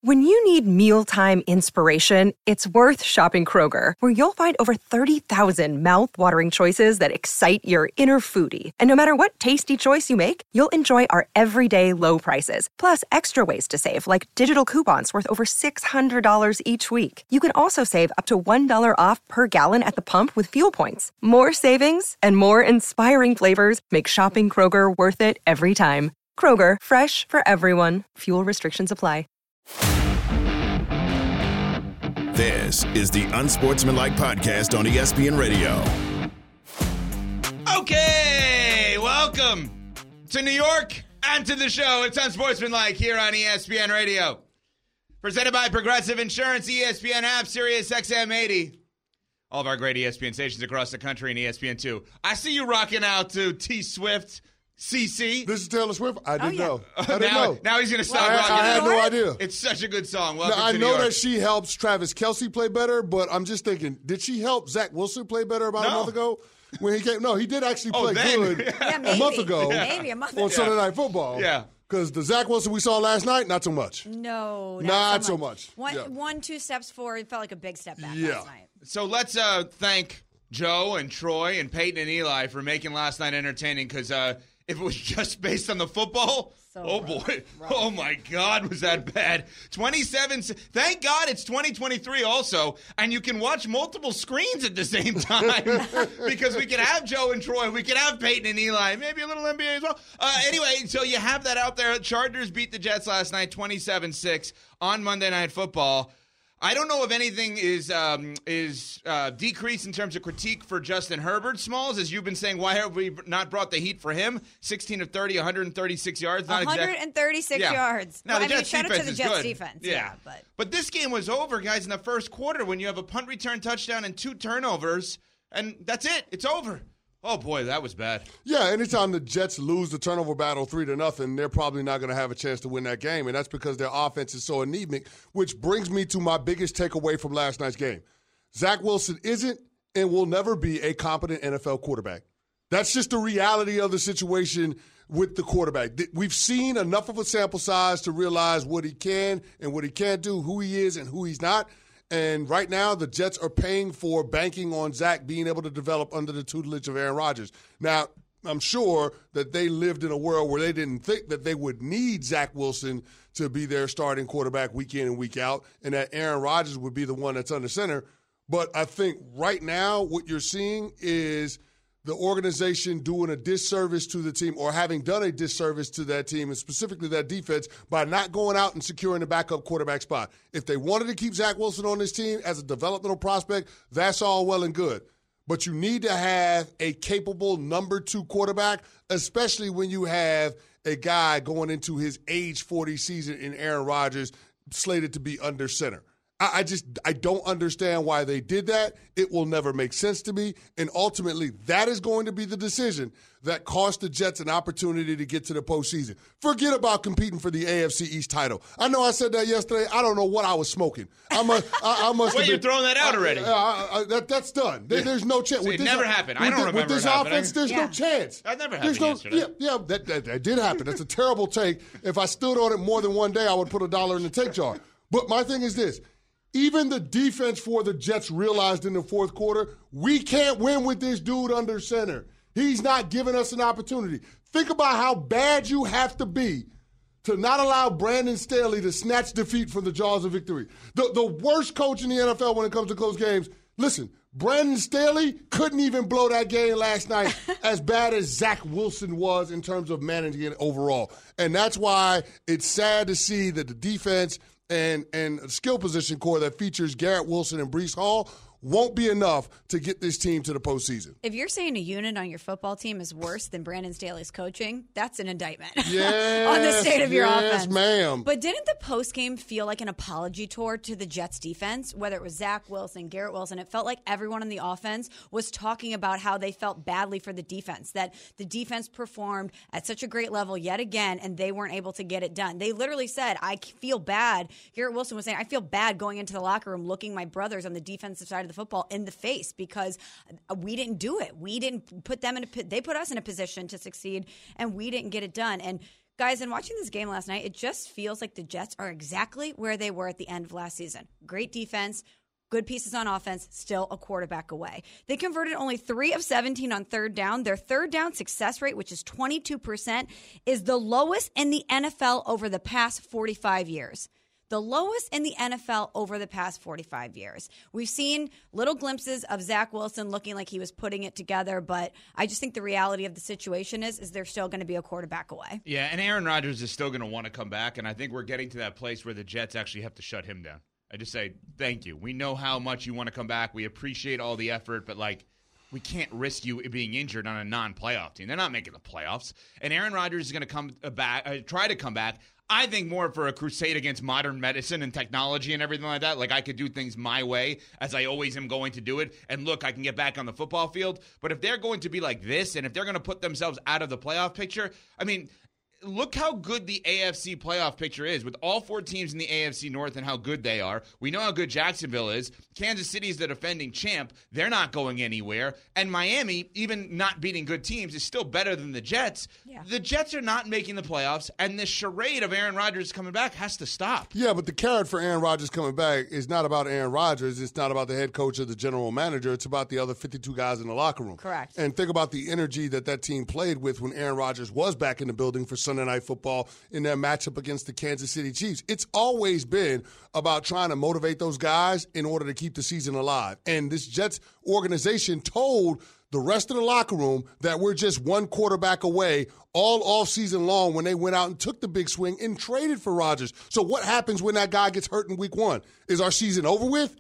When you need mealtime inspiration, it's worth shopping Kroger, where you'll find over 30,000 mouth-watering choices that excite your inner foodie. And no matter what tasty choice you make, you'll enjoy our everyday low prices, plus extra ways to save, like digital coupons worth over $600 each week. You can also save up to $1 off per gallon at the pump with fuel points. More savings and more inspiring flavors make shopping Kroger worth it every time. Kroger, fresh for everyone. Fuel restrictions apply. This is the Unsportsmanlike Podcast on ESPN Radio. Okay, welcome to New York and to the show. It's Unsportsmanlike here on ESPN Radio. Presented by Progressive Insurance, ESPN app, Sirius XM 80. All of our great ESPN stations across the country and ESPN 2. I see you rocking out to T Swift. CC. This is Taylor Swift? I didn't know. I didn't know. Now he's going to stop rocking. I had no idea. It's such a good song. Welcome now, to New I know York. that she helps Travis Kelce play better, but I'm just thinking, did she help Zach Wilson play better about a month ago? When he came? No, he did actually play good a month ago. Maybe a month ago. On Sunday Night Football. Yeah. Because the Zach Wilson we saw last night, not so much. No, not so much. One, 2 steps forward. It felt like a big step back last night. So let's thank Joe and Troy and Peyton and Eli for making last night entertaining, because if it was just based on the football, boy. Oh, my God, was that bad. 27. Thank God it's 2023 also, and you can watch multiple screens at the same time because we can have Joe and Troy. We can have Peyton and Eli. Maybe a little NBA as well. Anyway, so you have that out there. Chargers beat the Jets last night 27-6 on Monday Night Football. I don't know if anything is decreased in terms of critique for Justin Herbert, Smalls, as you've been saying. Why have we not brought the heat for him? 16 of 30, 136 yards. 136 yards. Now, shout out to the Jets defense. Yeah. But this game was over, guys, in the first quarter when you have a punt return touchdown and 2 turnovers, and that's it. It's over. Oh, boy, that was bad. Yeah, anytime the Jets lose the turnover battle 3-0, they're probably not going to have a chance to win that game, and that's because their offense is so anemic, which brings me to my biggest takeaway from last night's game. Zach Wilson isn't and will never be a competent NFL quarterback. That's just the reality of the situation with the quarterback. We've seen enough of a sample size to realize what he can and what he can't do, who he is and who he's not. And right now, the Jets are paying for banking on Zach being able to develop under the tutelage of Aaron Rodgers. Now, I'm sure that they lived in a world where they didn't think that they would need Zach Wilson to be their starting quarterback week in and week out, and that Aaron Rodgers would be the one that's under center. But I think right now what you're seeing is the organization doing a disservice to the team, or having done a disservice to that team, and specifically that defense, by not going out and securing the backup quarterback spot. If they wanted to keep Zach Wilson on this team as a developmental prospect, that's all well and good. But you need to have a capable number 2 quarterback, especially when you have a guy going into his age 40 season in Aaron Rodgers slated to be under center. I don't understand why they did that. It will never make sense to me. And ultimately, that is going to be the decision that cost the Jets an opportunity to get to the postseason. Forget about competing for the AFC East title. I know I said that yesterday. I don't know what I was smoking. I must Wait, you're throwing that out already. That's done. There's no chance. It never happened. I don't remember with this offense, there's no chance. That never happened yesterday. Yeah, that did happen. That's a terrible take. If I stood on it more than one day, I would put $1 in the take jar. But my thing is this. Even the defense for the Jets realized in the fourth quarter, we can't win with this dude under center. He's not giving us an opportunity. Think about how bad you have to be to not allow Brandon Staley to snatch defeat from the jaws of victory. The worst coach in the NFL when it comes to close games. Listen, Brandon Staley couldn't even blow that game last night as bad as Zach Wilson was in terms of managing it overall. And that's why it's sad to see that the defense and a skill position core that features Garrett Wilson and Breece Hall won't be enough to get this team to the postseason. If you're saying a unit on your football team is worse than Brandon Staley's coaching, that's an indictment yes, on the state of your offense. Yes, ma'am. But didn't the postgame feel like an apology tour to the Jets defense? Whether it was Zach Wilson, Garrett Wilson, it felt like everyone on the offense was talking about how they felt badly for the defense, that the defense performed at such a great level yet again, and they weren't able to get it done. They literally said, I feel bad. Garrett Wilson was saying, I feel bad going into the locker room looking my brothers on the defensive side of the football in the face because we didn't do it. We didn't put them they put us in a position to succeed, and we didn't get it done. And Guys, in watching this game last night, it just feels like the Jets are exactly where they were at the end of last season. Great defense, good pieces on offense, still a quarterback away. They converted only 3 of 17 on third down. Their third down success rate, which is 22%, is the lowest in the NFL over the past 45 years. The lowest in the NFL over the past 45 years. We've seen little glimpses of Zach Wilson looking like he was putting it together, but I just think the reality of the situation is they're still going to be a quarterback away. Yeah, and Aaron Rodgers is still going to want to come back, and I think we're getting to that place where the Jets actually have to shut him down. I just say, thank you. We know how much you want to come back. We appreciate all the effort, but, we can't risk you being injured on a non-playoff team. They're not making the playoffs. And Aaron Rodgers is going to come back, try to come back. I think more for a crusade against modern medicine and technology and everything like that. I could do things my way, as I always am going to do it. And look, I can get back on the football field. But if they're going to be like this, and if they're going to put themselves out of the playoff picture, look how good the AFC playoff picture is with all 4 teams in the AFC North and how good they are. We know how good Jacksonville is. Kansas City is the defending champ. They're not going anywhere. And Miami, even not beating good teams, is still better than the Jets. Yeah. The Jets are not making the playoffs, and this charade of Aaron Rodgers coming back has to stop. Yeah, but the carrot for Aaron Rodgers coming back is not about Aaron Rodgers. It's not about the head coach or the general manager. It's about the other 52 guys in the locker room. Correct. And think about the energy that team played with when Aaron Rodgers was back in the building for Sunday Night Football in their matchup against the Kansas City Chiefs. It's always been about trying to motivate those guys in order to keep the season alive. And this Jets organization told the rest of the locker room that we're just one quarterback away all offseason long when they went out and took the big swing and traded for Rodgers. So what happens when that guy gets hurt in week 1? Is our season over with?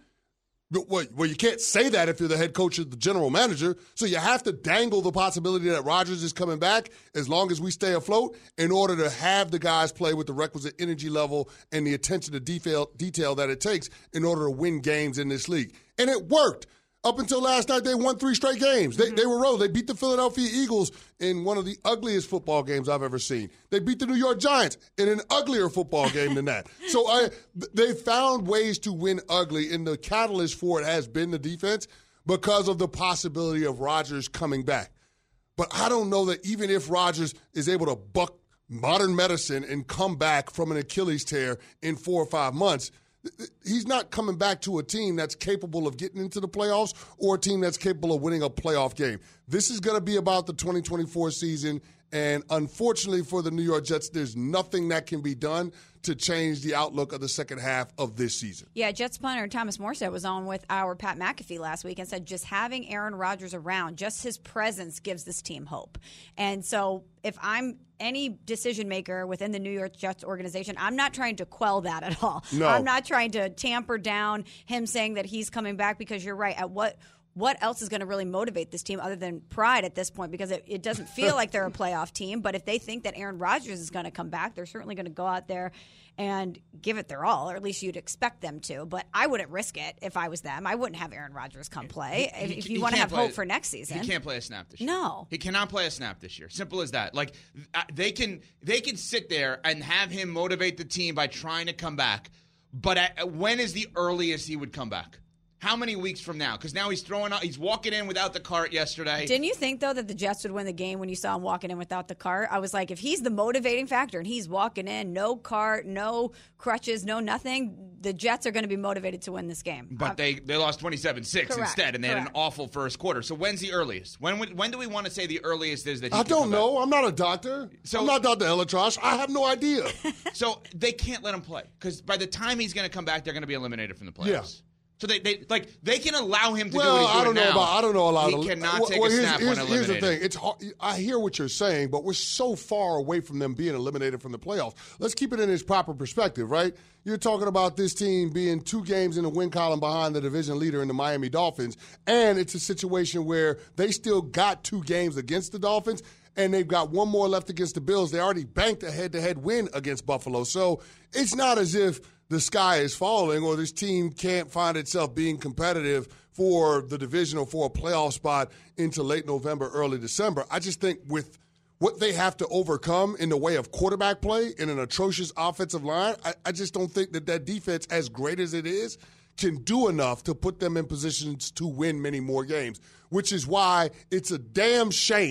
Well, you can't say that if you're the head coach or the general manager. So you have to dangle the possibility that Rodgers is coming back as long as we stay afloat in order to have the guys play with the requisite energy level and the attention to detail that it takes in order to win games in this league. And it worked. Up until last night, they won 3 straight games. They were rolling. They beat the Philadelphia Eagles in one of the ugliest football games I've ever seen. They beat the New York Giants in an uglier football game than that. So they found ways to win ugly, and the catalyst for it has been the defense because of the possibility of Rodgers coming back. But I don't know that even if Rodgers is able to buck modern medicine and come back from an Achilles tear in 4 or 5 months, he's not coming back to a team that's capable of getting into the playoffs or a team that's capable of winning a playoff game. This is going to be about the 2024 season, and unfortunately for the New York Jets, there's nothing that can be done to change the outlook of the second half of this season. Yeah, Jets punter Thomas Morstead was on with our Pat McAfee last week and said just having Aaron Rodgers around, just his presence gives this team hope. And so if I'm any decision maker within the New York Jets organization, I'm not trying to quell that at all. No. I'm not trying to tamper down him saying that he's coming back, because you're right. At what else is going to really motivate this team other than pride at this point? Because it doesn't feel like they're a playoff team. But if they think that Aaron Rodgers is going to come back, they're certainly going to go out there and give it their all, or at least you'd expect them to. But I wouldn't risk it if I was them. I wouldn't have Aaron Rodgers come play. If you want to have hope for next season. He can't play a snap this year. No. He cannot play a snap this year. Simple as that. They can sit there and have him motivate the team by trying to come back. But when is the earliest he would come back? How many weeks from now? Because now he's walking in without the cart yesterday. Didn't you think, though, that the Jets would win the game when you saw him walking in without the cart? I was like, if he's the motivating factor and he's walking in, no cart, no crutches, no nothing, the Jets are going to be motivated to win this game. But they lost 27-6 instead, and they had an awful first quarter. So when's the earliest? When do we want to say the earliest is that he I don't know. I'm not a doctor. I'm not Dr. Elatrosh. I have no idea. So they can't let him play, because by the time he's going to come back, they're going to be eliminated from the playoffs. Yeah. So they can allow him to do what he's doing now. I don't know a lot. He cannot take a snap when eliminated. Here's the thing. It's hard. I hear what you're saying, but we're so far away from them being eliminated from the playoffs. Let's keep it in its proper perspective, right? You're talking about this team being 2 games in the win column behind the division leader in the Miami Dolphins, and it's a situation where they still got 2 games against the Dolphins, and they've got 1 more left against the Bills. They already banked a head-to-head win against Buffalo. So it's not as if the sky is falling or this team can't find itself being competitive for the division or for a playoff spot into late November, early December. I just think with what they have to overcome in the way of quarterback play in an atrocious offensive line, I just don't think that defense, as great as it is, can do enough to put them in positions to win many more games, which is why it's a damn shame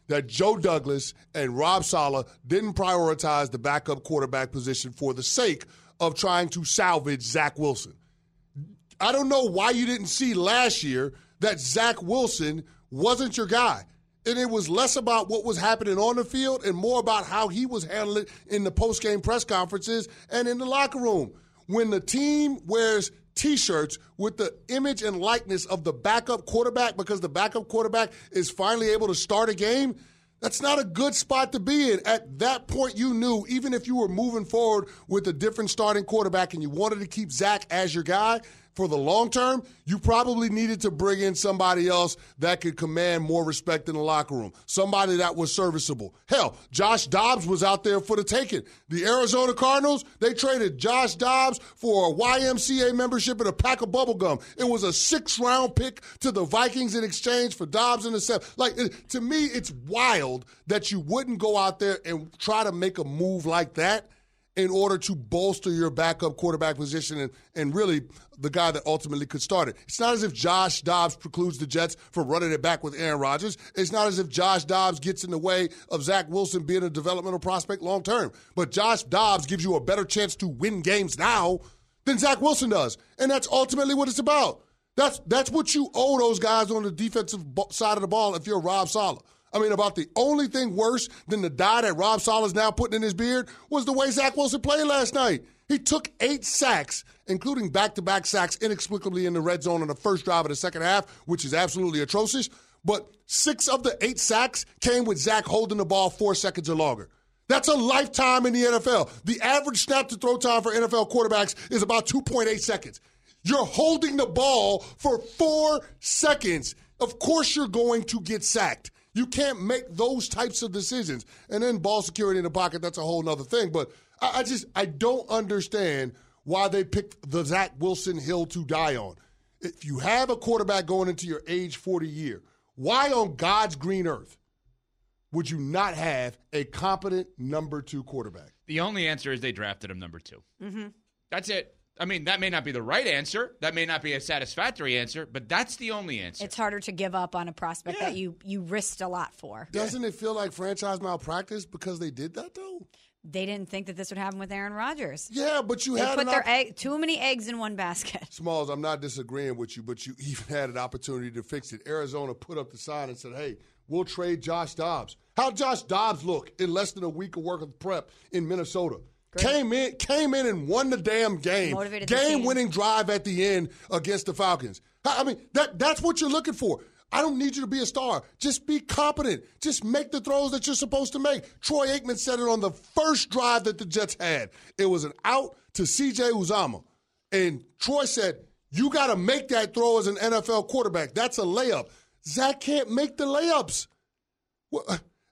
that Joe Douglas and Rob Saleh didn't prioritize the backup quarterback position for the sake of trying to salvage Zach Wilson. I don't know why you didn't see last year that Zach Wilson wasn't your guy. And it was less about what was happening on the field and more about how he was handling it in the post-game press conferences and in the locker room. When the team wears T-shirts with the image and likeness of the backup quarterback because the backup quarterback is finally able to start a game, that's not a good spot to be in. At that point, you knew, even if you were moving forward with a different starting quarterback and you wanted to keep Zach as your guy, for the long term, you probably needed to bring in somebody else that could command more respect in the locker room, somebody that was serviceable. Hell, Josh Dobbs was out there for the taking. The Arizona Cardinals, they traded Josh Dobbs for a YMCA membership and a pack of bubble gum. It was a 6th-round pick to the Vikings in exchange for Dobbs in the 7th. Like, to me, it's wild that you wouldn't go out there and try to make a move like that in order to bolster your backup quarterback position and really the guy that ultimately could start it. It's not as if Josh Dobbs precludes the Jets from running it back with Aaron Rodgers. It's not as if Josh Dobbs gets in the way of Zach Wilson being a developmental prospect long term. But Josh Dobbs gives you a better chance to win games now than Zach Wilson does. And that's ultimately what it's about. That's what you owe those guys on the defensive side of the ball if you're Rob Saleh. I mean, about the only thing worse than the dye that Rob Saleh is now putting in his beard was the way Zach Wilson played last night. He took 8 sacks, including back-to-back sacks inexplicably in the red zone on the first drive of the second half, which is absolutely atrocious. But 6 of the 8 sacks came with Zach holding the ball 4 seconds or longer. That's a lifetime in the NFL. The average snap-to-throw time for NFL quarterbacks is about 2.8 seconds. You're holding the ball for 4 seconds. Of course you're going to get sacked. You can't make those types of decisions. And then ball security in the pocket, that's a whole nother thing. But I don't understand why they picked the Zach Wilson hill to die on. If you have a quarterback going into your age 40 year, why on God's green earth would you not have a competent number 2 quarterback? The only answer is they drafted him number 2. Mm-hmm. That's it. I mean, that may not be the right answer. That may not be a satisfactory answer, but that's the only answer. It's harder to give up on a prospect that you risked a lot for. Doesn't it feel like franchise malpractice because they did that, though? They didn't think that this would happen with Aaron Rodgers. Yeah, but you they had put too many eggs in one basket. Smalls, I'm not disagreeing with you, but you even had an opportunity to fix it. Arizona put up the sign and said, hey, we'll trade Josh Dobbs. How'd Josh Dobbs look in less than a week of work of prep in Minnesota? Great. Came in and won the damn game. Motivated Game-winning drive at the end against the Falcons. I mean, that's what you're looking for. I don't need you to be a star. Just be competent. Just make the throws that you're supposed to make. Troy Aikman said it on the first drive that the Jets had. It was an out to C.J. Uzomah. And Troy said, you got to make that throw as an NFL quarterback. That's a layup. Zach can't make the layups. Well,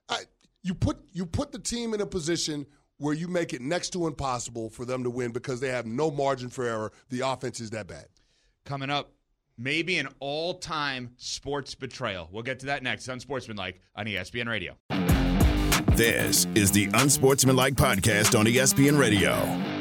you put the team in a position where you make it next to impossible for them to win because they have no margin for error. The offense is that bad. Coming up, maybe an all-time sports betrayal. We'll get to that next on Sportsmanlike on ESPN Radio. This is the Unsportsmanlike Podcast on ESPN Radio.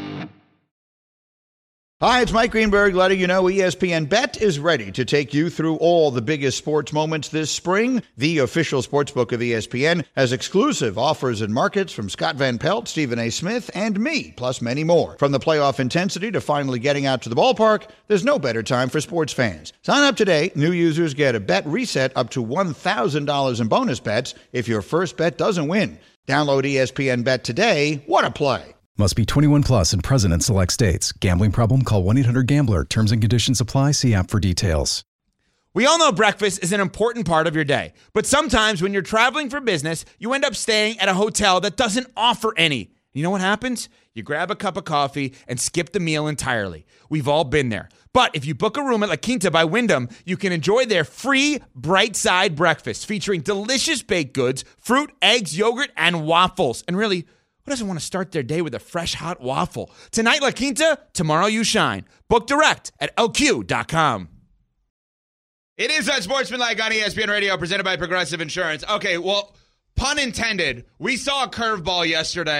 Hi, it's Mike Greenberg letting you know ESPN Bet is ready to take you through all the biggest sports moments this spring. The official sportsbook of ESPN has exclusive offers and markets from Scott Van Pelt, Stephen A. Smith, and me, plus many more. From the playoff intensity to finally getting out to the ballpark, there's no better time for sports fans. Sign up today. New users get a bet reset up to $1,000 in bonus bets if your first bet doesn't win. Download ESPN Bet today. What a play. Must be 21 plus and present in select states. Gambling problem? Call 1-800-GAMBLER. Terms and conditions apply. See app for details. We all know breakfast is an important part of your day. But sometimes when you're traveling for business, you end up staying at a hotel that doesn't offer any. You know what happens? You grab a cup of coffee and skip the meal entirely. We've all been there. But if you book a room at La Quinta by Wyndham, you can enjoy their free Bright Side breakfast featuring delicious baked goods, fruit, eggs, yogurt, and waffles. And really, who doesn't want to start their day with a fresh, hot waffle? Tonight, La Quinta, tomorrow you shine. Book direct at LQ.com. It is Unsportsmanlike on ESPN Radio, presented by Progressive Insurance. Okay, well, pun intended, we saw a curveball yesterday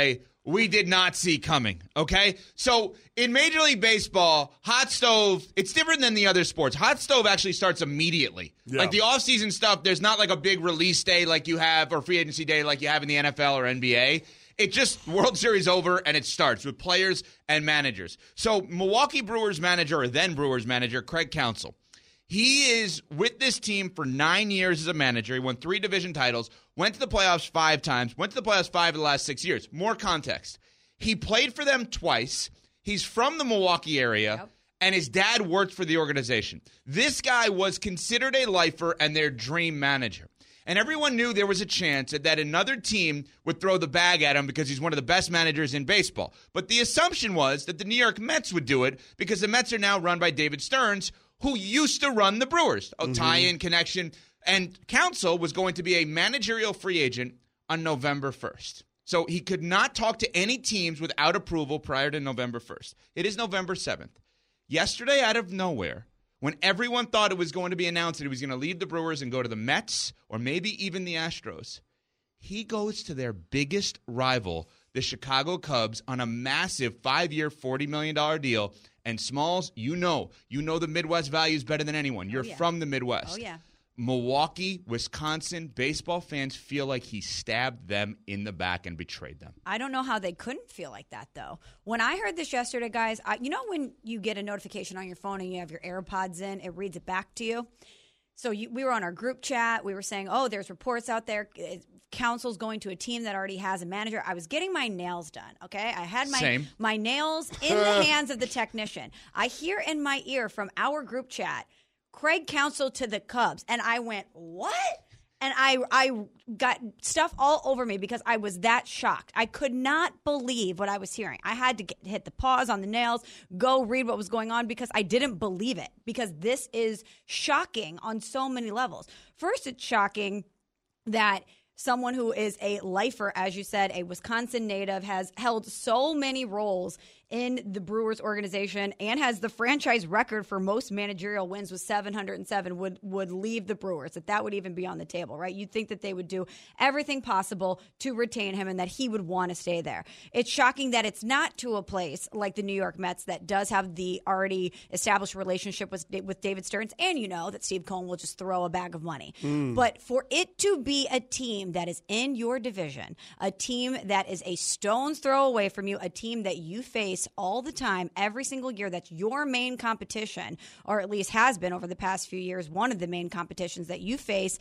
we did not see coming, okay? So in Major League Baseball, hot stove, it's different than the other sports. Hot stove actually starts immediately. Yeah. Like the offseason stuff, there's not like a big release day like you have, or free agency day like you have in the NFL or NBA. It just, World Series over, and it starts with players and managers. So Milwaukee Brewers manager, or then Brewers manager, Craig Counsell, he is with this team for 9 years as a manager. He won 3 division titles, went to the playoffs 5 times, went to the playoffs 5 of the last 6 years. More context. He played for them twice. He's from the Milwaukee area, and his dad worked for the organization. This guy was considered a lifer and their dream manager. And everyone knew there was a chance that another team would throw the bag at him because he's one of the best managers in baseball. But the assumption was that the New York Mets would do it because the Mets are now run by David Stearns, who used to run the Brewers. Tie-in connection. And Counsell was going to be a managerial free agent on November 1st. So he could not talk to any teams without approval prior to November 1st. It is November 7th. Yesterday, out of nowhere, when everyone thought it was going to be announced that he was going to leave the Brewers and go to the Mets or maybe even the Astros, he goes to their biggest rival, the Chicago Cubs, on a massive 5-year, $40 million deal. And Smalls, you know the Midwest values better than anyone. You're from the Midwest. Oh, yeah. Milwaukee, Wisconsin baseball fans feel like he stabbed them in the back and betrayed them. I don't know how they couldn't feel like that, though. When I heard this yesterday, guys, you know when you get a notification on your phone and you have your AirPods in, it reads it back to you? So we were on our group chat. We were saying, there's reports out there. Counsell's going to a team that already has a manager. I was getting my nails done, okay? I had my nails in the hands of the technician. I hear in my ear from our group chat, Craig Counsell to the Cubs. And I went, what? And I got stuff all over me because I was that shocked. I could not believe what I was hearing. I had to hit the pause on the nails, go read what was going on because I didn't believe it. Because this is shocking on so many levels. First, it's shocking that someone who is a lifer, as you said, a Wisconsin native, has held so many roles in the Brewers organization and has the franchise record for most managerial wins with 707 would leave the Brewers, that would even be on the table, right? You'd think that they would do everything possible to retain him and that he would want to stay there. It's shocking that it's not to a place like the New York Mets that does have the already established relationship with David Stearns, and you know that Steve Cohen will just throw a bag of money. But for it to be a team that is in your division, a team that is a stone's throw away from you, a team that you face all the time, every single year, that's your main competition, or at least has been over the past few years, one of the main competitions that you face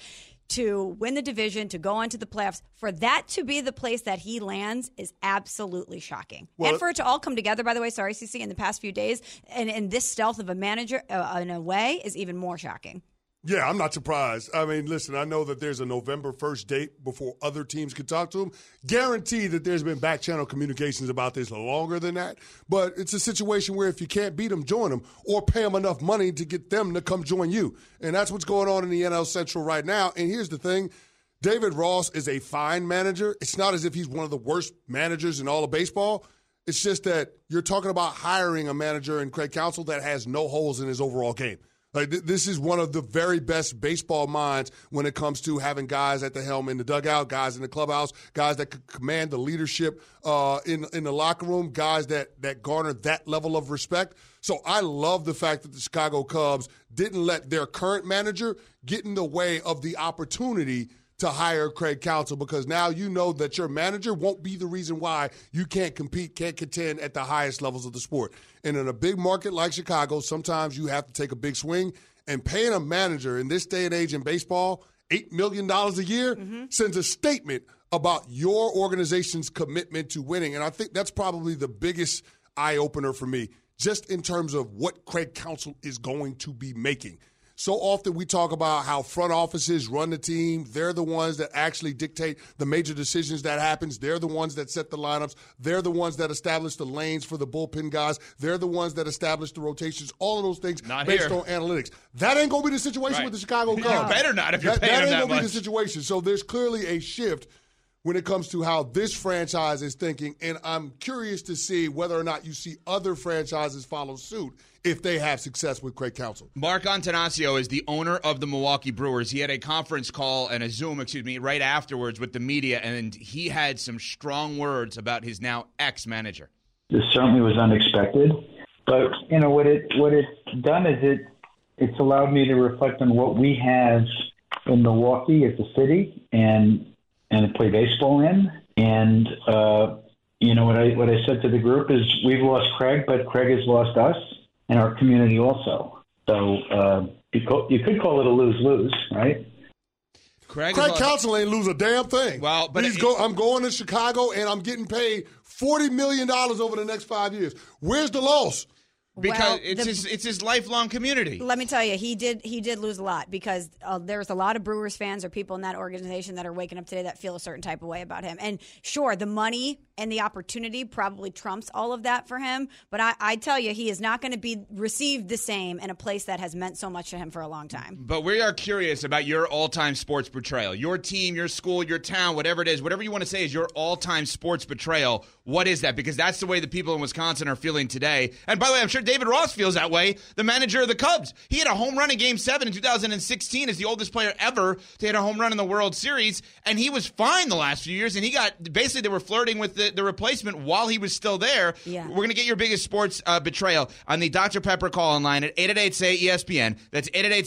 to win the division, to go on to the playoffs, for that to be the place that he lands is absolutely shocking. And for it to all come together, by the way, sorry, CC, in the past few days, and in this stealth of a manager in a way is even more shocking. Yeah, I'm not surprised. I mean, listen, I know that there's a November 1st date before other teams can talk to him. Guarantee that there's been back-channel communications about this longer than that. But it's a situation where if you can't beat them, join them, or pay them enough money to get them to come join you. And that's what's going on in the NL Central right now. And here's the thing. David Ross is a fine manager. It's not as if he's one of the worst managers in all of baseball. It's just that you're talking about hiring a manager in Craig Counsell that has no holes in his overall game. Like, this is one of the very best baseball minds when it comes to having guys at the helm in the dugout, guys in the clubhouse, guys that could command the leadership in the locker room, guys that garner that level of respect. So I love the fact that the Chicago Cubs didn't let their current manager get in the way of the opportunity to hire Craig Counsell, because now you know that your manager won't be the reason why you can't compete, can't contend at the highest levels of the sport. And in a big market like Chicago, sometimes you have to take a big swing, and paying a manager in this day and age in baseball $8 million a year sends a statement about your organization's commitment to winning. And I think that's probably the biggest eye-opener for me, just in terms of what Craig Counsell is going to be making. So often we talk about how front offices run the team. They're the ones that actually dictate the major decisions that happens. They're the ones that set the lineups. They're the ones that establish the lanes for the bullpen guys. They're the ones that establish the rotations, all of those things based on analytics. That ain't going to be the situation with the Chicago Cubs. You better not if you're paying them that much. That ain't going to be the situation. So there's clearly a shift when it comes to how this franchise is thinking, and I'm curious to see whether or not you see other franchises follow suit if they have success with Craig Counsell. Mark Antanasio is the owner of the Milwaukee Brewers. He had a conference call and a Zoom, right afterwards with the media, and he had some strong words about his now ex-manager. This certainly was unexpected, but what it's done is it's allowed me to reflect on what we have in Milwaukee as a city and play baseball in. And what I said to the group is we've lost Craig, but Craig has lost us and our community also. So you could call it a lose-lose, right? Craig Counsell ain't lose a damn thing. Well, but I'm going to Chicago and I'm getting paid $40 million over the next 5 years. Where's the loss? Because it's his lifelong community. Let me tell you, he did lose a lot because there's a lot of Brewers fans or people in that organization that are waking up today that feel a certain type of way about him. And sure, the money and the opportunity probably trumps all of that for him. But I tell you, he is not going to be received the same in a place that has meant so much to him for a long time. But we are curious about your all-time sports betrayal. Your team, your school, your town, whatever it is, whatever you want to say is your all-time sports betrayal. What is that? Because that's the way the people in Wisconsin are feeling today. And by the way, I'm sure David Ross feels that way, the manager of the Cubs. He had a home run in Game 7 in 2016 as the oldest player ever to hit a home run in the World Series, and he was fine the last few years, and they were flirting with the replacement while he was still there. Yeah. We're going to get your biggest sports betrayal on the Dr. Pepper call-in line at 888-SAY-ESPN. That's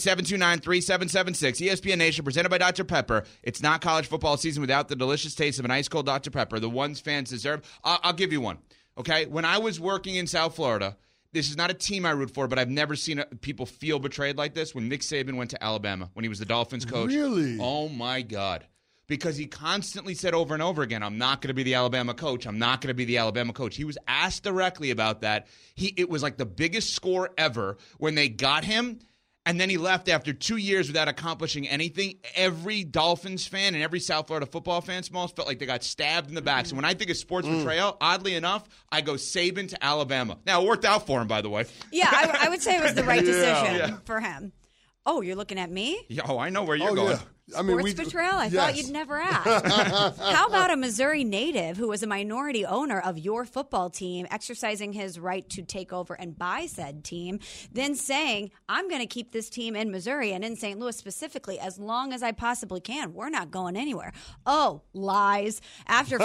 888-729-3776. ESPN Nation, presented by Dr. Pepper. It's not college football season without the delicious taste of an ice-cold Dr. Pepper, the ones fans deserve. I'll give you one, okay? When I was working in South Florida, this is not a team I root for, but I've never seen people feel betrayed like this when Nick Saban went to Alabama when he was the Dolphins coach. Really? Oh, my God. Because he constantly said over and over again, I'm not going to be the Alabama coach. I'm not going to be the Alabama coach. He was asked directly about that. It was like the biggest score ever when they got him. And then he left after 2 years without accomplishing anything. Every Dolphins fan and every South Florida football fan, Smalls, felt like they got stabbed in the back. So when I think of sports betrayal, oddly enough, I go Saban to Alabama. Now, it worked out for him, by the way. Yeah, I would say it was the right decision for him. Oh, you're looking at me? Yeah, I know where you're going. Yeah. Sports betrayal? I thought you'd never ask. How about a Missouri native who was a minority owner of your football team exercising his right to take over and buy said team, then saying, I'm going to keep this team in Missouri and in St. Louis specifically as long as I possibly can. We're not going anywhere. Oh, lies. After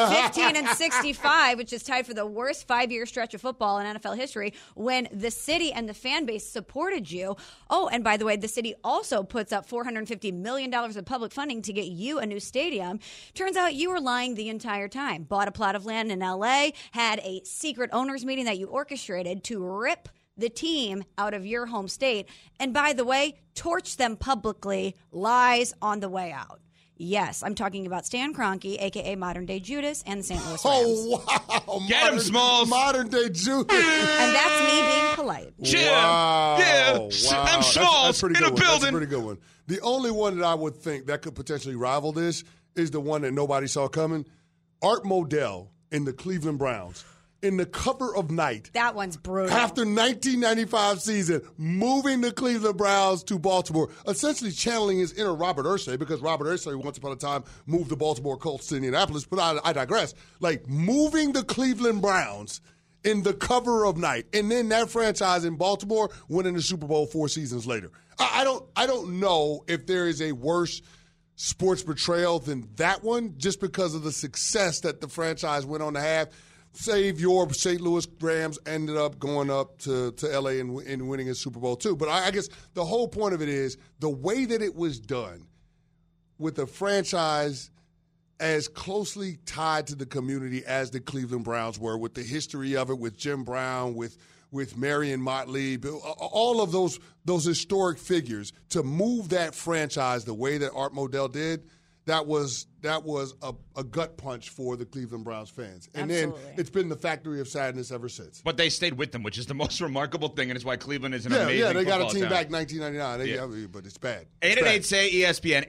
15-65, which is tied for the worst 5-year stretch of football in NFL history, when the city and the fan base supported you. Oh, and by the way, the city also puts up $450 million of public funding to get you a new stadium. Turns out you were lying the entire time. Bought a plot of land in L.A., had a secret owners meeting that you orchestrated to rip the team out of your home state, and by the way, torched them publicly. Lies on the way out. Yes, I'm talking about Stan Kroenke, a.k.a. modern-day Judas, and the St. Louis Rams. Oh, wow. Get him, Smalls. Modern-day Judas. And that's me being polite. Wow. Yeah, Wow. I'm Smalls in a building. That's a pretty good one. The only one that I would think that could potentially rival this is the one that nobody saw coming. Art Modell in the Cleveland Browns. In the cover of Night. That one's brutal. After 1995 season, moving the Cleveland Browns to Baltimore, essentially channeling his inner Robert Irsay, because Robert Irsay once upon a time moved the Baltimore Colts to Indianapolis, but I digress. Like, moving the Cleveland Browns in the cover of Night, and then that franchise in Baltimore winning the Super Bowl 4 seasons later. I don't know if there is a worse sports betrayal than that one, just because of the success that the franchise went on to have. Save your St. Louis Rams ended up going up to L.A. and winning a Super Bowl too. But I guess the whole point of it is the way that it was done with the franchise as closely tied to the community as the Cleveland Browns were, with the history of it, with Jim Brown, with Marion Motley, all of those historic figures, to move that franchise the way that Art Modell did, that was a gut punch for the Cleveland Browns fans. And Absolutely. Then it's been the factory of sadness ever since. But they stayed with them, which is the most remarkable thing, and it's why Cleveland is an amazing Yeah, they got a football team town. back in 1999, but it's bad. 888-SAY-ESPN,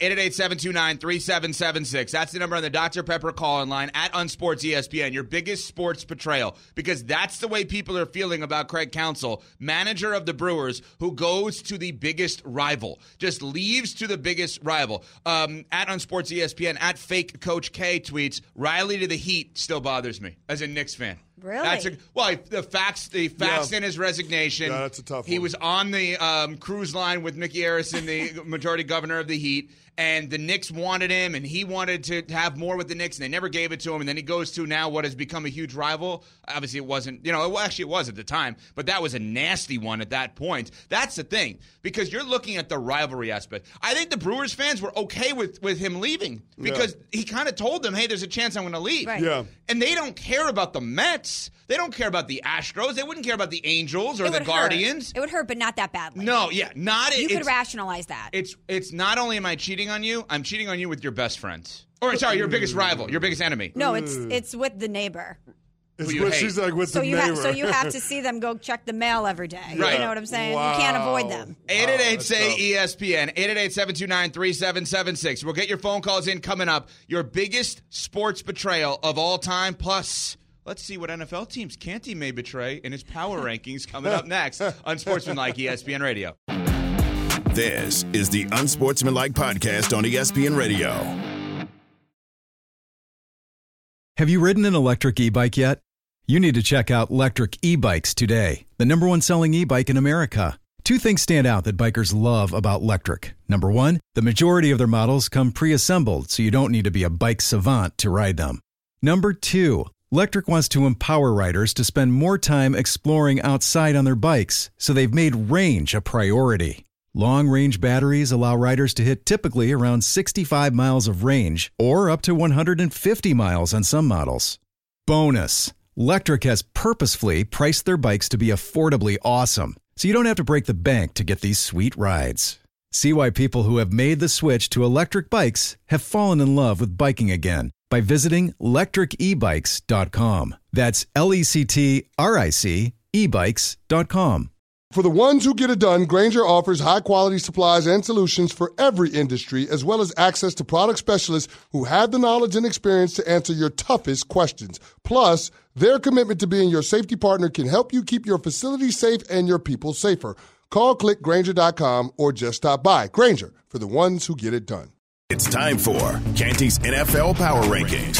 888-729-3776. That's the number on the Dr. Pepper call-in line at Unsports ESPN, your biggest sports betrayal, because that's the way people are feeling about Craig Counsell, manager of the Brewers, who goes to the biggest rival, just leaves to the biggest rival. At Unsports ESPN, at fake Coach K tweets, Riley to the Heat still bothers me as a Knicks fan. Really? The faxed in his resignation. Yeah, that's a tough one. He was on the cruise line with Mickey Arison, the majority governor of the Heat, and the Knicks wanted him, and he wanted to have more with the Knicks, and they never gave it to him. And then he goes to now what has become a huge rival. Obviously, it wasn't, it was at the time, but that was a nasty one at that point. That's the thing, because you're looking at the rivalry aspect. I think the Brewers fans were okay with him leaving because he kind of told them, hey, there's a chance I'm going to leave. Right. Yeah. And they don't care about the Mets. They don't care about the Astros. They wouldn't care about the Angels or the Guardians. It would hurt, but not that badly. No, yeah, not. You could rationalize that. It's not only am I cheating on you, I'm cheating on you with your best friends. Or sorry, your biggest rival, your biggest enemy. No, it's with the neighbor. She's like with the neighbor. So you have to see them go check the mail every day. Right. You know what I'm saying? Wow. You can't avoid them. 888-SAY-ESPN, 888-729-3776. We'll get your phone calls in coming up. Your biggest sports betrayal of all time, plus let's see what NFL teams Canty may betray in his power rankings coming up next on Sportsmanlike ESPN Radio. This is the Unsportsmanlike Podcast on ESPN Radio. Have you ridden an electric e-bike yet? You need to check out Lectric E-Bikes today, the #1 selling e-bike in America. Two things stand out that bikers love about Lectric. Number one, the majority of their models come pre-assembled, so you don't need to be a bike savant to ride them. Number two, Lectric wants to empower riders to spend more time exploring outside on their bikes, so they've made range a priority. Long-range batteries allow riders to hit typically around 65 miles of range, or up to 150 miles on some models. Bonus, Lectric has purposefully priced their bikes to be affordably awesome, so you don't have to break the bank to get these sweet rides. See why people who have made the switch to electric bikes have fallen in love with biking again by visiting lectricebikes.com. That's LECTRIC ebikes.com. For the ones who get it done, Grainger offers high-quality supplies and solutions for every industry, as well as access to product specialists who have the knowledge and experience to answer your toughest questions. Plus, their commitment to being your safety partner can help you keep your facility safe and your people safer. Call, click Grainger.com, or just stop by. Grainger, for the ones who get it done. It's time for Canty's NFL Power Rankings.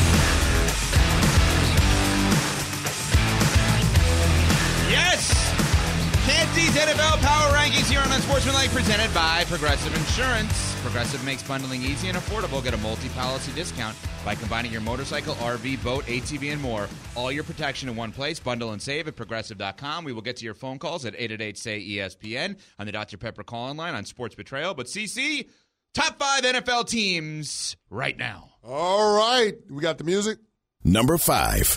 Canty's NFL Power Rankings here on Unsportsmanlike, presented by Progressive Insurance. Progressive makes bundling easy and affordable. Get a multi-policy discount by combining your motorcycle, RV, boat, ATV, and more. All your protection in one place. Bundle and save at Progressive.com. We will get to your phone calls at 888-SAY-ESPN on the Dr. Pepper call-in line on Sports Betrayal. But CC, top 5 NFL teams right now. All right. We got the music. Number 5.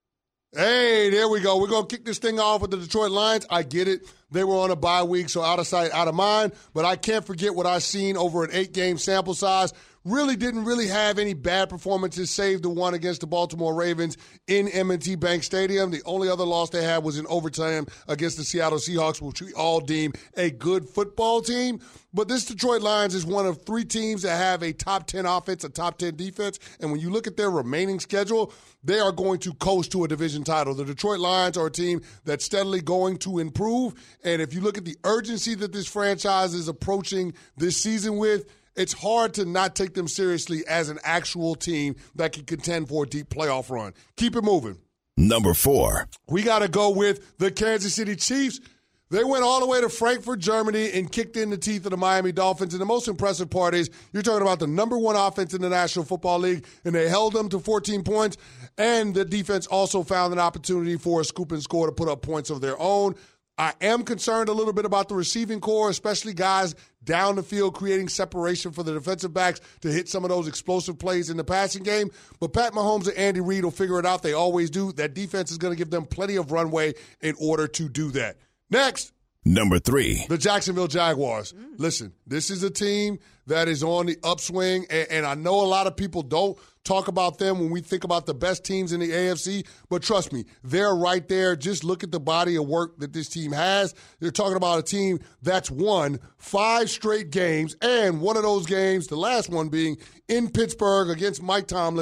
Hey, there we go. We're going to kick this thing off with the Detroit Lions. I get it. They were on a bye week, so out of sight, out of mind. But I can't forget what I've seen over an 8-game sample size. Really didn't have any bad performances, save the one against the Baltimore Ravens in M&T Bank Stadium. The only other loss they had was in overtime against the Seattle Seahawks, which we all deem a good football team. But this Detroit Lions is one of 3 teams that have a top 10 offense, a top 10 defense. And when you look at their remaining schedule, they are going to coast to a division title. The Detroit Lions are a team that's steadily going to improve. And if you look at the urgency that this franchise is approaching this season with, it's hard to not take them seriously as an actual team that can contend for a deep playoff run. Keep it moving. Number 4. We got to go with the Kansas City Chiefs. They went all the way to Frankfurt, Germany, and kicked in the teeth of the Miami Dolphins. And the most impressive part is you're talking about the number 1 offense in the National Football League, and they held them to 14 points. And the defense also found an opportunity for a scoop and score to put up points of their own. I am concerned a little bit about the receiving core, especially guys down the field creating separation for the defensive backs to hit some of those explosive plays in the passing game. But Pat Mahomes and Andy Reid will figure it out. They always do. That defense is going to give them plenty of runway in order to do that. Next. Number 3. The Jacksonville Jaguars. Listen, this is a team that is on the upswing, and I know a lot of people don't talk about them when we think about the best teams in the AFC, but trust me, they're right there. Just look at the body of work that this team has. They're talking about a team that's won 5 straight games, and one of those games, the last one being in Pittsburgh against Mike Tomlin.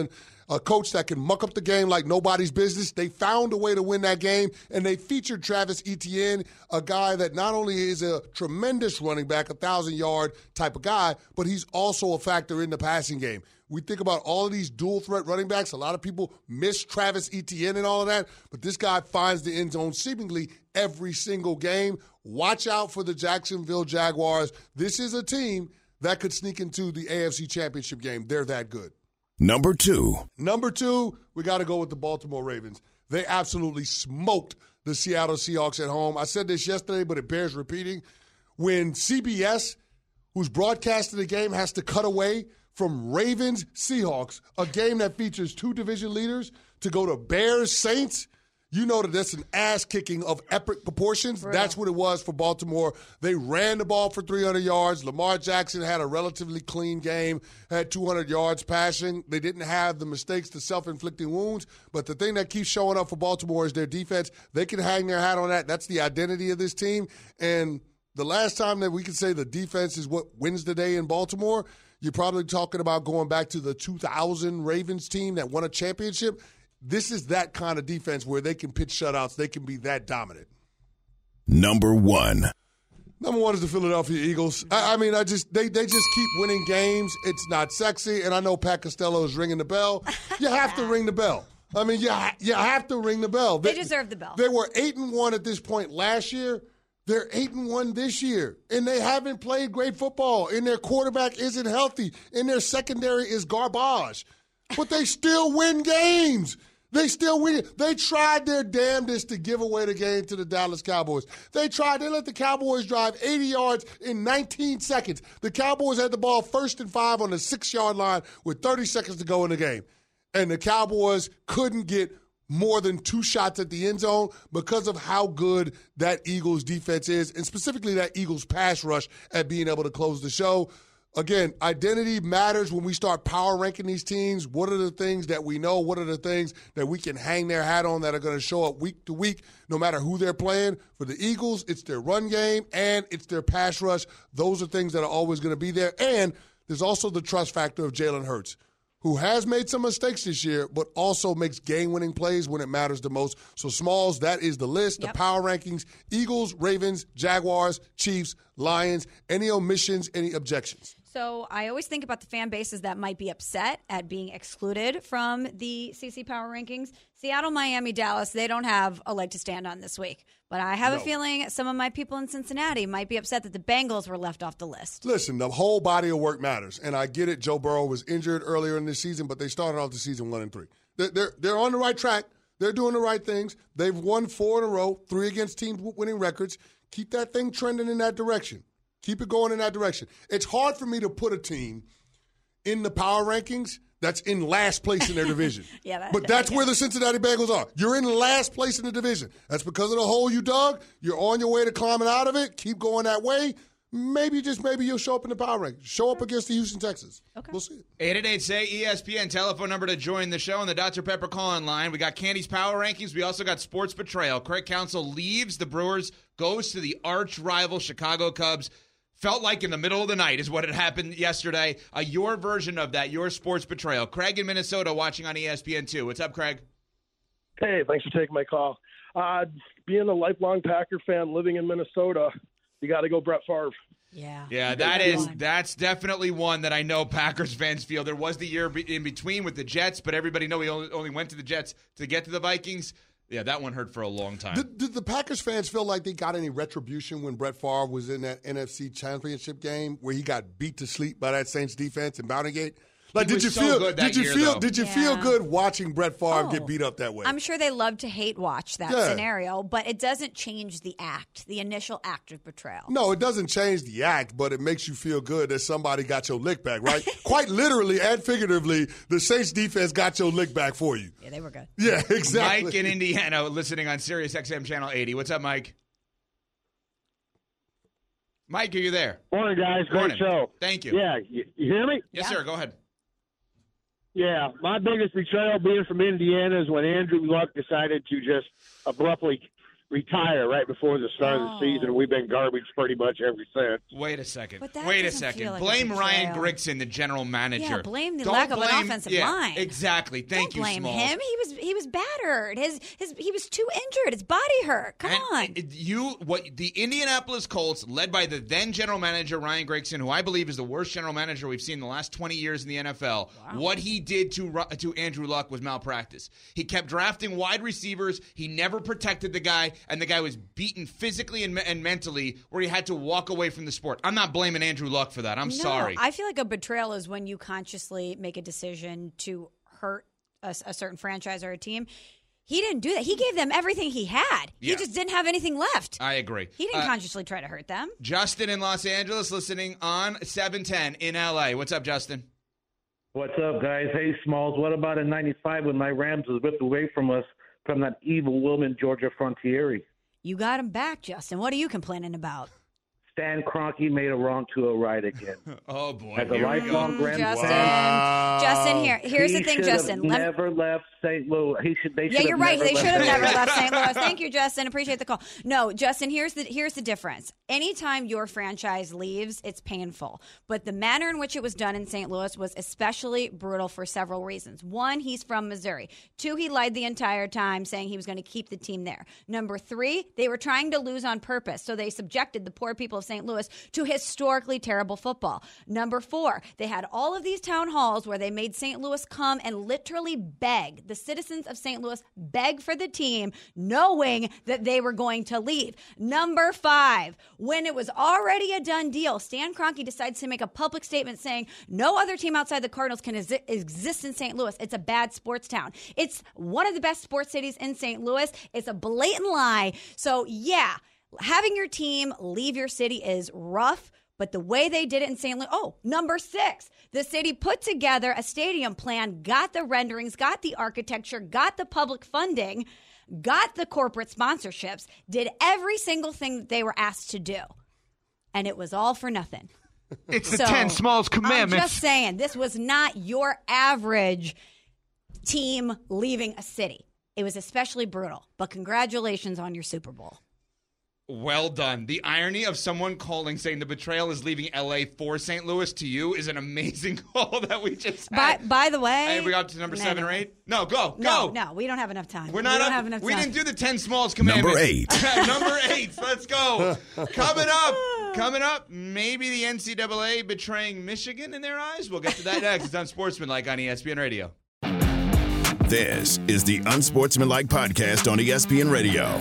a coach that can muck up the game like nobody's business. They found a way to win that game, and they featured Travis Etienne, a guy that not only is a tremendous running back, 1,000-yard type of guy, but he's also a factor in the passing game. We think about all of these dual-threat running backs. A lot of people miss Travis Etienne and all of that, but this guy finds the end zone seemingly every single game. Watch out for the Jacksonville Jaguars. This is a team that could sneak into the AFC Championship game. They're that good. Number two, we got to go with the Baltimore Ravens. They absolutely smoked the Seattle Seahawks at home. I said this yesterday, but it bears repeating. When CBS, who's broadcasting the game, has to cut away from Ravens-Seahawks, a game that features two division leaders, to go to Bears-Saints, you know that that's an ass-kicking of epic proportions. Real. That's what it was for Baltimore. They ran the ball for 300 yards. Lamar Jackson had a relatively clean game, had 200 yards passing. They didn't have the mistakes, the self-inflicting wounds. But the thing that keeps showing up for Baltimore is their defense. They can hang their hat on that. That's the identity of this team. And the last time that we could say the defense is what wins the day in Baltimore, you're probably talking about going back to the 2000 Ravens team that won a championship. This is that kind of defense where they can pitch shutouts. They can be that dominant. Number one is the Philadelphia Eagles. They just keep winning games. It's not sexy, and I know Pat Costello is ringing the bell. You have to ring the bell. You have to ring the bell. They deserve the bell. They were 8-1 at this point last year. They're 8-1 this year, and they haven't played great football, and their quarterback isn't healthy, and their secondary is garbage. But they still win games. They still win. They tried their damnedest to give away the game to the Dallas Cowboys. They let the Cowboys drive 80 yards in 19 seconds. The Cowboys had the ball 1st and 5 on the 6-yard line with 30 seconds to go in the game. And the Cowboys couldn't get more than 2 shots at the end zone because of how good that Eagles defense is, and specifically that Eagles pass rush at being able to close the show. Again, identity matters when we start power ranking these teams. What are the things that we know? What are the things that we can hang their hat on that are going to show up week to week, no matter who they're playing? For the Eagles, it's their run game and it's their pass rush. Those are things that are always going to be there. And there's also the trust factor of Jalen Hurts, who has made some mistakes this year, but also makes game-winning plays when it matters the most. So, Smalls, that is the list, the power rankings: Eagles, Ravens, Jaguars, Chiefs, Lions. Any omissions, any objections? So I always think about the fan bases that might be upset at being excluded from the CC Power Rankings. Seattle, Miami, Dallas, they don't have a leg to stand on this week. But I have a feeling some of my people in Cincinnati might be upset that the Bengals were left off the list. Listen, the whole body of work matters. And I get it. Joe Burrow was injured earlier in this season, but they started off the season 1-3. They're on the right track. They're doing the right things. They've won 4 in a row, 3 against teams with winning records. Keep that thing trending in that direction. Keep it going in that direction. It's hard for me to put a team in the power rankings that's in last place in their division. But that's where the Cincinnati Bengals are. You're in last place in the division. That's because of the hole you dug. You're on your way to climbing out of it. Keep going that way. Maybe you'll show up in the power rankings. Show up against the Houston Texans. Okay. We'll see. 888-SAY-ESPN, telephone number to join the show on the Dr. Pepper call-in line. We got Candy's Power Rankings. We also got Sports Betrayal. Craig Counsell leaves the Brewers, goes to the arch-rival Chicago Cubs. Felt like in the middle of the night is what had happened yesterday. Your version of that, your Sports Betrayal. Craig in Minnesota watching on ESPN2. What's up, Craig? Hey, thanks for taking my call. Being a lifelong Packer fan living in Minnesota, you got to go Brett Favre. Yeah, that's definitely one that I know Packers fans feel. There was the year in between with the Jets, but everybody know he only went to the Jets to get to the Vikings. Yeah, that one hurt for a long time. Did the Packers fans feel like they got any retribution when Brett Favre was in that NFC Championship game where he got beat to sleep by that Saints defense in Bounty? Like, did you feel good watching Brett Favre get beat up that way? I'm sure they love to hate watch that scenario, but it doesn't change the initial act of betrayal. No, it doesn't change the act, but it makes you feel good that somebody got your lick back, right? Quite literally and figuratively, the Saints defense got your lick back for you. Yeah, they were good. Yeah, exactly. Mike in Indiana listening on Sirius XM Channel 80. What's up, Mike? Mike, are you there? Morning, guys. Great show. Thank you. Yeah, you hear me? Yes, sir. Go ahead. Yeah, my biggest betrayal being from Indiana is when Andrew Luck decided to just abruptly retire right before the start of the season. We've been garbage pretty much ever since. Wait a second. Wait a second. Like blame Ryan Grigson, the general manager. Yeah, blame the lack of an offensive line. Exactly. Thank you, Don't blame Smalls. him. He was battered. He was too injured. His body hurt. Come on. The Indianapolis Colts, led by the then general manager Ryan Grigson, who I believe is the worst general manager we've seen in the last 20 years in the NFL. Wow. What he did to Andrew Luck was malpractice. He kept drafting wide receivers. He never protected the guy, and the guy was beaten physically and mentally, where he had to walk away from the sport. I'm not blaming Andrew Luck for that. I'm sorry. I feel like a betrayal is when you consciously make a decision to hurt a certain franchise or a team. He didn't do that. He gave them everything he had. Yeah. He just didn't have anything left. I agree. He didn't consciously try to hurt them. Justin in Los Angeles listening on 710 in L.A. What's up, Justin? What's up, guys? Hey, Smalls. What about in 95 when my Rams was whipped away from us from that evil woman, Georgia Frontiere? You got him back, Justin. What are you complaining about? Stan Kroenke made a wrong to a right again. Oh, boy. As a lifelong Rams fan. Justin, here's the thing, Justin. Never left St. Louis. You're right. They should have never left St. Louis. Thank you, Justin. Appreciate the call. No, Justin, here's the difference. Anytime your franchise leaves, it's painful. But the manner in which it was done in St. Louis was especially brutal for several reasons. One, he's from Missouri. Two, he lied the entire time saying he was going to keep the team there. Number three, they were trying to lose on purpose, so they subjected the poor people of St. Louis to historically terrible football. Number four, they had all of these town halls where they made St. Louis come and literally beg. The citizens of St. Louis beg for the team, knowing that they were going to leave. Number five, when it was already a done deal, Stan Kroenke decides to make a public statement saying no other team outside the Cardinals can exist in St. Louis. It's a bad sports town. It's one of the best sports cities in St. Louis. It's a blatant lie. So, yeah, having your team leave your city is rough, but the way they did it in St. Louis, number six, the city put together a stadium plan, got the renderings, got the architecture, got the public funding, got the corporate sponsorships, did every single thing that they were asked to do. And it was all for nothing. It's the 10 Smalls commandments. I'm just saying, this was not your average team leaving a city. It was especially brutal. But congratulations on your Super Bowl. Well done. The irony of someone calling saying the betrayal is leaving L.A. for St. Louis to you is an amazing call that we just had. By the way. Hey, we got to number 7 or 8? No, go. No, we don't have enough time. We don't have enough time. We didn't do the 10 Smalls commandments. Number 8. Number 8. Let's go. Coming up, maybe the NCAA betraying Michigan in their eyes. We'll get to that next. It's Unsportsmanlike on ESPN Radio. This is the Unsportsmanlike podcast on ESPN Radio.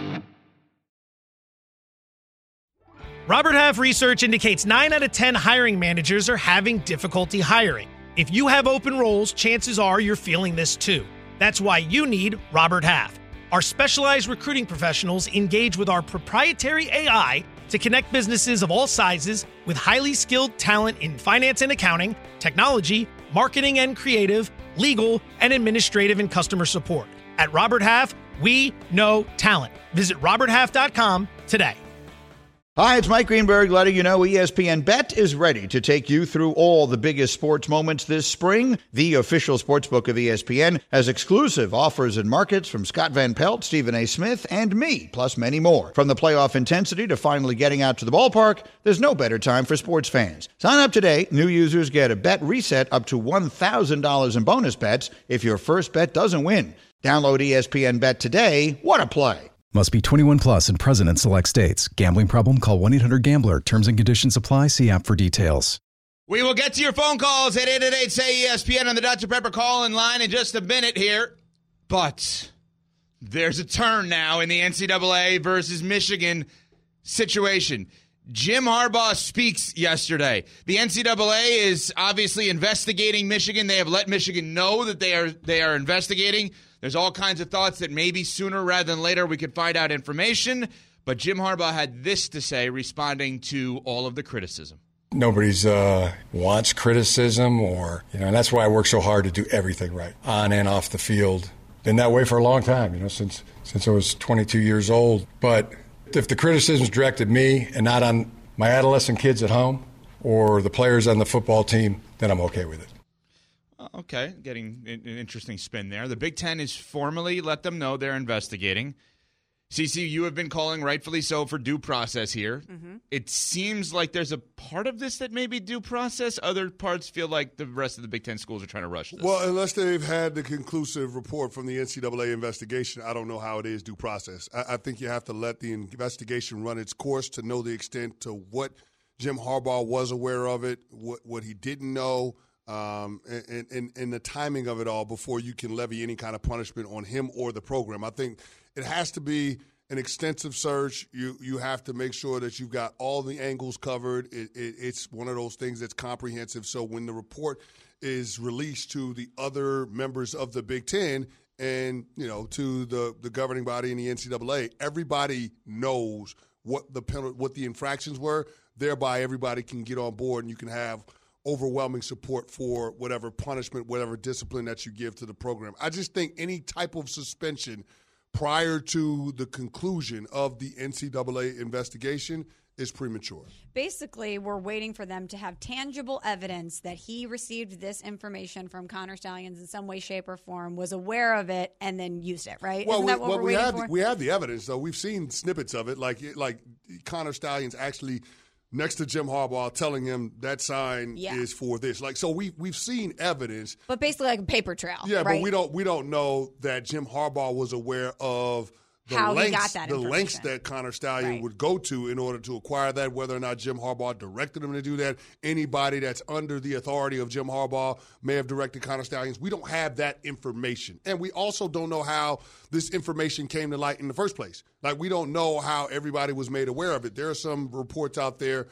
Robert Half research indicates 9 out of 10 hiring managers are having difficulty hiring. If you have open roles, chances are you're feeling this too. That's why you need Robert Half. Our specialized recruiting professionals engage with our proprietary AI to connect businesses of all sizes with highly skilled talent in finance and accounting, technology, marketing and creative, legal, and administrative and customer support. At Robert Half, we know talent. Visit roberthalf.com today. Hi, it's Mike Greenberg letting you know ESPN Bet is ready to take you through all the biggest sports moments this spring. The official sportsbook of ESPN has exclusive offers and markets from Scott Van Pelt, Stephen A. Smith, and me, plus many more. From the playoff intensity to finally getting out to the ballpark, there's no better time for sports fans. Sign up today. New users get a bet reset up to $1,000 in bonus bets if your first bet doesn't win. Download ESPN Bet today. What a play. Must be 21 plus and present in select states. Gambling problem? Call 1-800-GAMBLER. Terms and conditions apply. See app for details. We will get to your phone calls at 888-SAY-ESPN on the Dr. Pepper call-in line in just a minute here. But there's a turn now in the NCAA versus Michigan situation. Jim Harbaugh speaks yesterday. The NCAA is obviously investigating Michigan. They have let Michigan know that they are investigating. There's all kinds of thoughts that maybe sooner rather than later we could find out information. But Jim Harbaugh had this to say responding to all of the criticism. Nobody's wants criticism and that's why I work so hard to do everything right, on and off the field. Been that way for a long time, since I was 22 years old. But if the criticism's directed at me and not on my adolescent kids at home or the players on the football team, then I'm okay with it. Okay, getting an interesting spin there. The Big Ten has formally let them know they're investigating. CC, you have been calling, rightfully so, for due process here. Mm-hmm. It seems like there's a part of this that may be due process. Other parts feel like the rest of the Big Ten schools are trying to rush this. Well, unless they've had the conclusive report from the NCAA investigation, I don't know how it is due process. I think you have to let the investigation run its course to know the extent to what Jim Harbaugh was aware of it, what he didn't know, and the timing of it all before you can levy any kind of punishment on him or the program. I think it has to be an extensive search. You have to make sure that you've got all the angles covered. It's one of those things that's comprehensive. So when the report is released to the other members of the Big Ten and, to the governing body in the NCAA, everybody knows what the infractions were. Thereby, everybody can get on board and you can have overwhelming support for whatever punishment, whatever discipline that you give to the program. I just think any type of suspension prior to the conclusion of the NCAA investigation is premature. Basically, we're waiting for them to have tangible evidence that he received this information from Connor Stalions in some way, shape, or form, was aware of it, and then used it, right? Well, Isn't that what we're waiting for? We have the evidence, though. We've seen snippets of it, like Connor Stalions actually next to Jim Harbaugh telling him that sign is for this. So we've seen evidence. But basically like a paper trail. Yeah, right? but we don't know that Jim Harbaugh was aware of the lengths that Connor Stalions would go to in order to acquire that, whether or not Jim Harbaugh directed him to do that. Anybody that's under the authority of Jim Harbaugh may have directed Connor Stalions. We don't have that information. And we also don't know how this information came to light in the first place. We don't know how everybody was made aware of it. There are some reports out there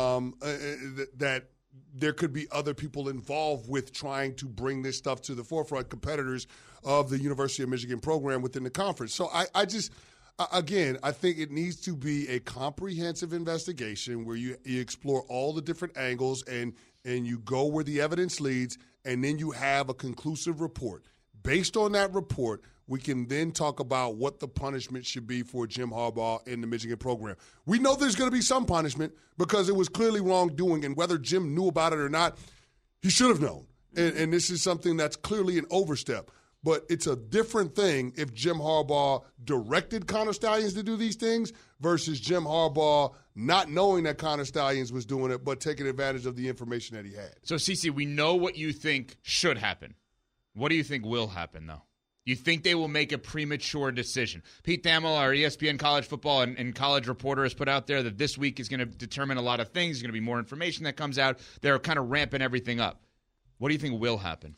that there could be other people involved with trying to bring this stuff to the forefront, competitors of the University of Michigan program within the conference. So I think it needs to be a comprehensive investigation where you explore all the different angles and you go where the evidence leads, and then you have a conclusive report. Based on that report, we can then talk about what the punishment should be for Jim Harbaugh in the Michigan program. We know there's going to be some punishment because it was clearly wrongdoing, and whether Jim knew about it or not, he should have known. And this is something that's clearly an overstep. But it's a different thing if Jim Harbaugh directed Connor Stalions to do these things versus Jim Harbaugh not knowing that Connor Stalions was doing it but taking advantage of the information that he had. So, CC, we know what you think should happen. What do you think will happen, though? You think they will make a premature decision? Pete Thamel, our ESPN college football and college reporter, has put out there that this week is going to determine a lot of things. There's going to be more information that comes out. They're kind of ramping everything up. What do you think will happen?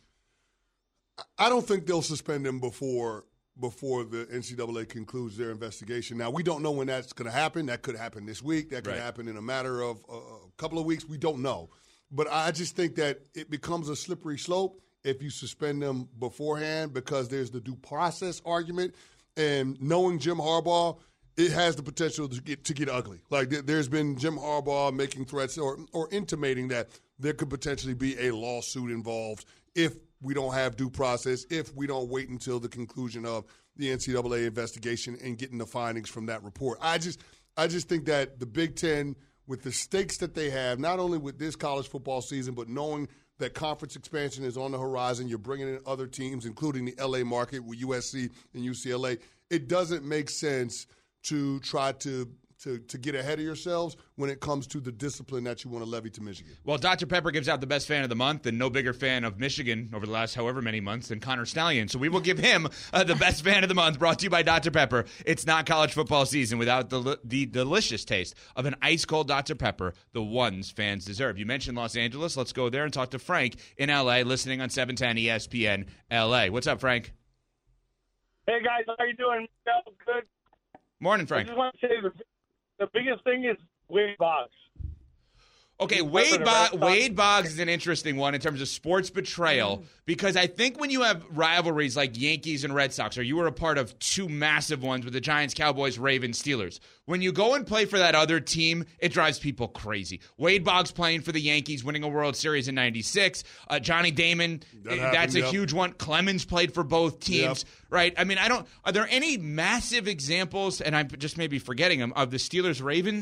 I don't think they'll suspend him before the NCAA concludes their investigation. Now, we don't know when that's going to happen. That could happen this week. That could happen in a matter of a couple of weeks. We don't know. But I just think that it becomes a slippery slope if you suspend them beforehand because there's the due process argument. And knowing Jim Harbaugh, it has the potential to get ugly. There's been Jim Harbaugh making threats or intimating that there could potentially be a lawsuit involved if we don't have due process, if we don't wait until the conclusion of the NCAA investigation and getting the findings from that report. I just think that the Big Ten, with the stakes that they have, not only with this college football season, but knowing that conference expansion is on the horizon, you're bringing in other teams, including the L.A. market with USC and UCLA, it doesn't make sense to try to get ahead of yourselves when it comes to the discipline that you want to levy to Michigan. Well, Dr. Pepper gives out the best fan of the month, and no bigger fan of Michigan over the last however many months than Connor Stalions. So we will give him the best fan of the month, brought to you by Dr. Pepper. It's not college football season without the delicious taste of an ice-cold Dr. Pepper, the ones fans deserve. You mentioned Los Angeles. Let's go there and talk to Frank in L.A., listening on 710 ESPN L.A. What's up, Frank? Hey, guys. How are you doing? Good. Morning, Frank. I just want to say the biggest thing is Wade Boggs. Okay, Wade Boggs is an interesting one in terms of sports betrayal because I think when you have rivalries like Yankees and Red Sox, or you were a part of two massive ones with the Giants, Cowboys, Ravens, Steelers, when you go and play for that other team, it drives people crazy. Wade Boggs playing for the Yankees, winning a World Series in '96. Johnny Damon, that's a huge one. Clemens played for both teams, right? I mean, are there any massive examples, and I'm just maybe forgetting them, of the Steelers-Ravens?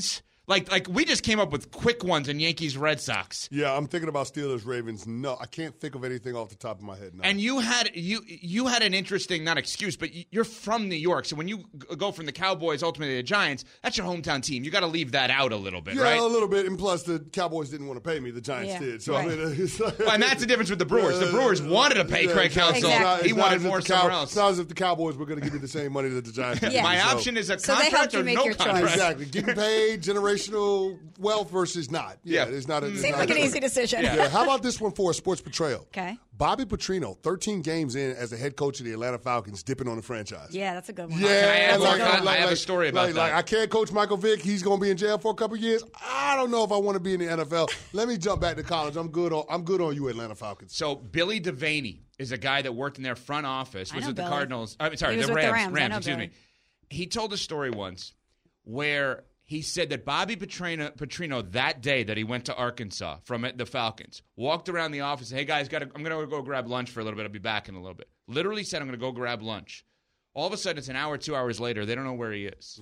Like we just came up with quick ones in Yankees Red Sox. Yeah, I'm thinking about Steelers Ravens. No, I can't think of anything off the top of my head. No. And you had an interesting, not excuse, but you're from New York, so when you go from the Cowboys ultimately to the Giants, that's your hometown team. You got to leave that out a little bit, right? Yeah, a little bit. And plus, the Cowboys didn't want to pay me. The Giants did. So right. I mean, it's like, well, and that's the difference with the Brewers. The Brewers wanted to pay Craig Counsell. Exactly. He wanted more somewhere else. It's not as if the Cowboys were going to give me the same money that the Giants did. Yeah. My option is a So they contract helped you or make no your choice. contract. Exactly. Getting paid, generational wealth versus not. Yeah, it's not. Seems like an easy decision. Yeah. How about this one for a sports betrayal? Okay. Bobby Petrino, 13 games in as the head coach of the Atlanta Falcons, dipping on the franchise. Yeah, that's a good one. Yeah, I have a story about that. I can't coach Michael Vick. He's going to be in jail for a couple of years. I don't know if I want to be in the NFL. Let me jump back to college. I'm good on you, Atlanta Falcons. So Billy Devaney is a guy that worked in their front office. Was with the Billy. Cardinals. He was the with the Rams. Rams. Excuse me. He told a story once where he said that Bobby Petrino that day that he went to Arkansas from the Falcons walked around the office and said, hey, guys, I'm going to go grab lunch for a little bit. I'll be back in a little bit. Literally said, I'm going to go grab lunch. All of a sudden, it's an hour, 2 hours later. They don't know where he is.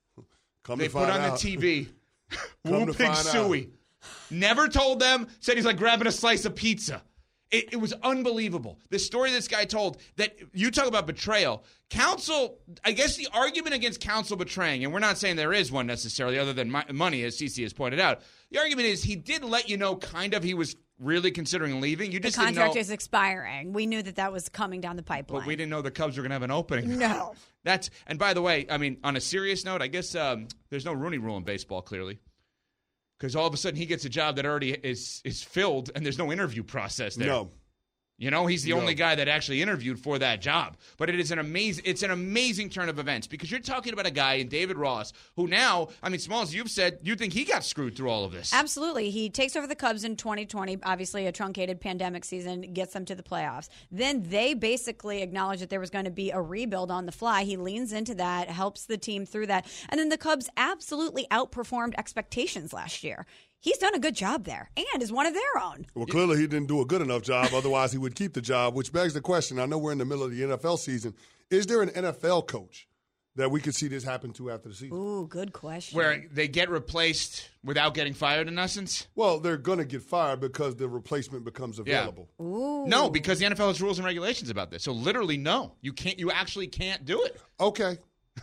They put on the TV, Woo Pig Suey. Never told them, said he's like grabbing a slice of pizza. It was unbelievable. The story this guy told, that you talk about betrayal. Counsell, I guess the argument against Counsell betraying, and we're not saying there is one necessarily other than money, as CC has pointed out. The argument is he did let you know kind of he was really considering leaving. You just the contract didn't know, is expiring. We knew that was coming down the pipeline. but we didn't know the Cubs were going to have an opening. No. And by the way, I mean, on a serious note, I guess there's no Rooney Rule in baseball, clearly. Because all of a sudden he gets a job that already is filled, and there's no interview process there. No. You know, he's the only guy that actually interviewed for that job. But it's an amazing turn of events because you're talking about a guy in David Ross who now, I mean, Smalls, you've said you think he got screwed through all of this. Absolutely. He takes over the Cubs in 2020, obviously a truncated pandemic season, gets them to the playoffs. Then they basically acknowledge that there was going to be a rebuild on the fly. He leans into that, helps the team through that. And then the Cubs absolutely outperformed expectations last year. He's done a good job there and is one of their own. Well, clearly he didn't do a good enough job. Otherwise, he would keep the job, which begs the question. I know we're in the middle of the NFL season. Is there an NFL coach that we could see this happen to after the season? Ooh, good question. Where they get replaced without getting fired, in essence? Well, they're going to get fired because the replacement becomes available. Yeah. Ooh. No, because the NFL has rules and regulations about this. So literally, no. You actually can't do it. Okay.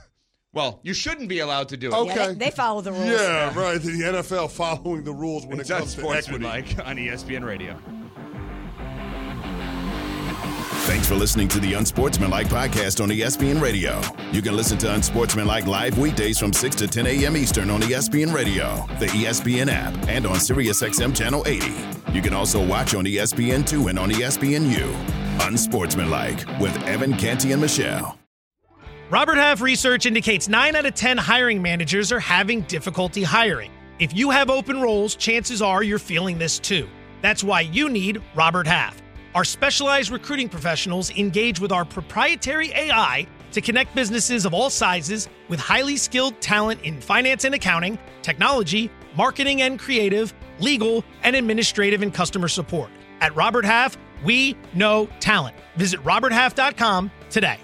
Well, you shouldn't be allowed to do it. Okay. Yeah, they follow the rules. Yeah, right. The NFL following the rules when it comes to equity. On ESPN Radio. Thanks for listening to the Unsportsmanlike podcast on ESPN Radio. You can listen to Unsportsmanlike live weekdays from 6 to 10 a.m. Eastern on ESPN Radio, the ESPN app, and on SiriusXM Channel 80. You can also watch on ESPN2 and on ESPNU. Unsportsmanlike with Evan Canty and Michelle. Robert Half research indicates 9 out of 10 hiring managers are having difficulty hiring. If you have open roles, chances are you're feeling this too. That's why you need Robert Half. Our specialized recruiting professionals engage with our proprietary AI to connect businesses of all sizes with highly skilled talent in finance and accounting, technology, marketing and creative, legal, and administrative and customer support. At Robert Half, we know talent. Visit roberthalf.com today.